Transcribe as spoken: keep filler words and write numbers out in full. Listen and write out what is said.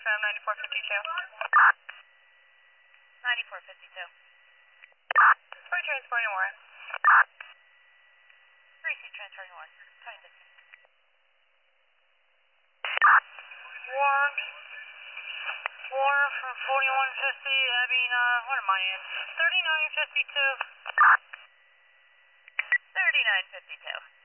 from ninety-four fifty-two. ninety-four fifty-two. We're transporting Warren. Receive transferring one. twenty fifteen. Warren. Warren from forty-one fifty, I mean, uh, what am I in? thirty-nine fifty-two. thirty-nine fifty-two.